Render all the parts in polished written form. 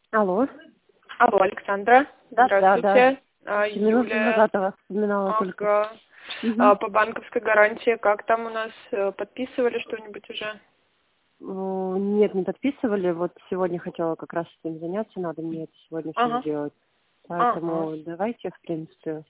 Алло. Алло, Александра. Да, Здравствуйте. да. Минуту назад вас вспоминала только. По банковской гарантии, как там у нас, подписывали что-нибудь уже? Нет, не подписывали. Вот сегодня хотела как раз этим заняться. Надо мне это сегодня все сделать. Поэтому давайте, в принципе,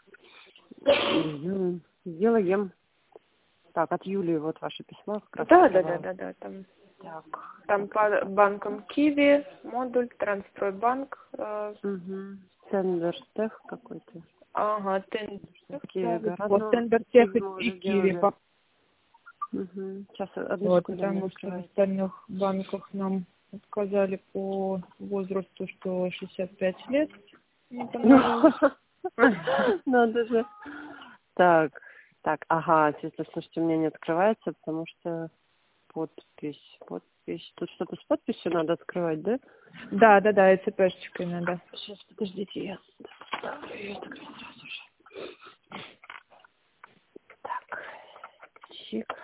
сделаем. Так, от Юлии вот ваше письмо. Как раз Да. Там по банкам Киви, модуль, Трансстройбанк. Ценвертех какой-то. Ага, Тенбертех. Вот Тенбертех и Киви. Сейчас, одну Вот, секунду. потому что в остальных банках нам сказали по возрасту, что 65 лет. Не понравилось. Надо же. Так, ага, слушайте, у меня не открывается, потому что подпись. Тут что-то с подписью надо открывать, да? Да, ЭЦПшечкой надо. Сейчас, подождите, я поставлю ее тогда сразу же. Так, чик.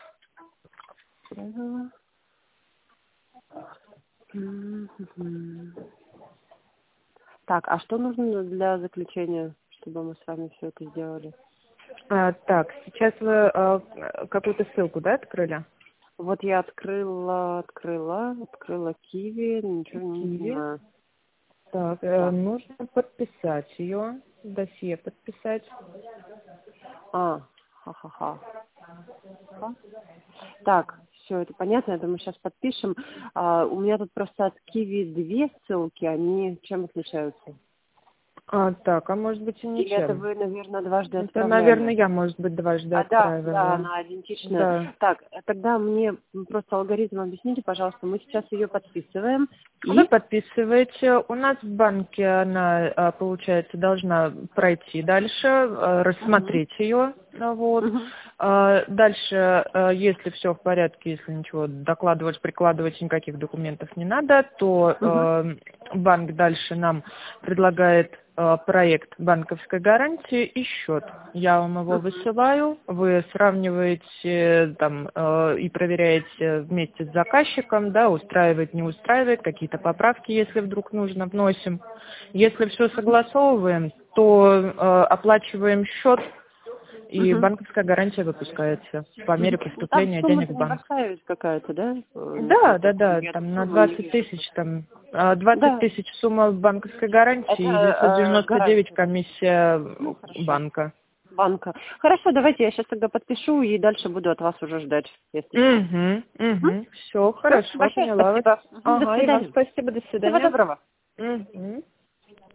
Так, а что нужно для заключения, чтобы мы с вами все это сделали? Так, сейчас вы какую-то ссылку, да, открыли? Вот я открыла Киви, ничего не понимаю. Так, нужно подписать ее, досье подписать. Ха-ха-ха. Так, все это понятно, я думаю, сейчас подпишем. У меня тут просто от Киви 2 ссылки, они чем отличаются? Так, а может быть и ничем. Или это вы, наверное, дважды Это, отправляли? наверное, я, может быть, дважды отправила. Да, она идентичная. Да. Так, тогда мне просто алгоритм объясните, пожалуйста. Мы сейчас ее подписываем. Вы подписываете. У нас в банке она, получается, должна пройти дальше, рассмотреть ее. Вот. Дальше, если все в порядке, если ничего докладывать, прикладывать, никаких документов не надо, то банк дальше нам предлагает проект банковской гарантии и счет. Я вам его высылаю, вы сравниваете там и проверяете вместе с заказчиком, да, устраивает, не устраивает, какие-то поправки, если вдруг нужно, вносим. Если все согласовываем, то оплачиваем счет, и банковская гарантия выпускается по мере поступления денег в банк. Там сумма какая-то, да? Да, там на 20 тысяч, там 20 тысяч сумма банковской гарантии и 999 комиссия банка. Хорошо, давайте я сейчас тогда подпишу и дальше буду от вас уже ждать. Все, хорошо, Большое поняла. спасибо. Ага, и вам спасибо, до свидания. Всего доброго.